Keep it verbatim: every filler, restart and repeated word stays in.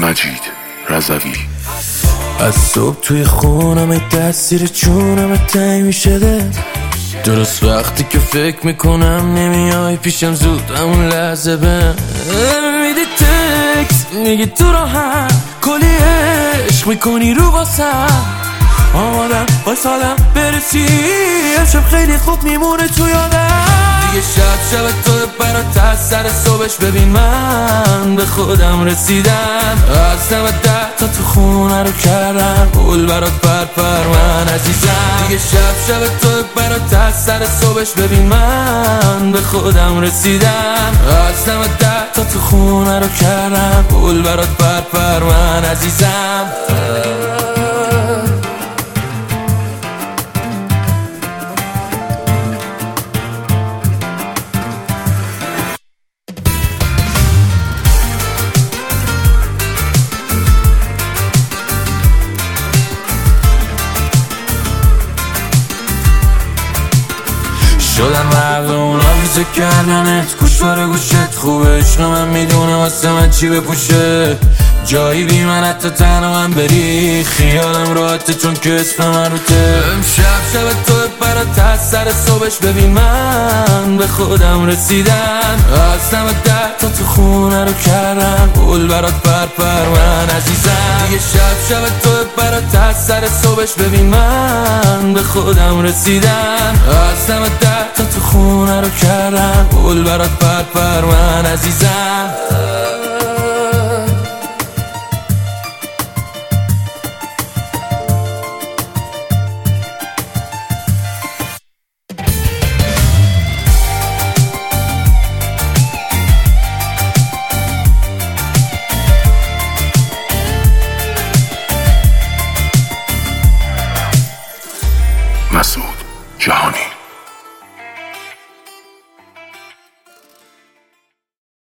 مجید رضوی. از صبح توی خونم تاثیر چونم تنگ میشه ده، درست وقتی که فکر میکنم نمیای پیشم زود همون لحظه به میدی تکس میگی تو راحت کلی عشق میکنی رو واسم، آمادم بایستادم برسی امشب خیلی خوب میمونه تو یادم. دیگه شب شب تو برات از سر صبحش ببین من به خودم رسیدم، از نمت ده تا تو خونه رو کردم گل برات پر پر من عزیزم. دیگه شب شب تو برات از سر صبحش ببین من به خودم رسیدم، از نمت ده تا تو خونه رو کردم گل برات پر پر من عزیزم. شدن مغز اونا ویزه کردنت گوش باره گوشت خوبه، عشق من میدونه واسه من چی بپوشه، جایی بی من حتی تنها من بری خیالم راحته چون که اسم من روته. امشب شب تو برات از سر صبحش ببین من به خودم رسیدم، از نمت ده تا تو خونه رو کردم گل برات پر پر من عزیزم. دیگه شب شب تو برات از سر صبحش ببین من به خودم رسیدم، از نمت ده تا تو خونه رو کردم گل برات پر پر من عزیزم. مسعود جهانی.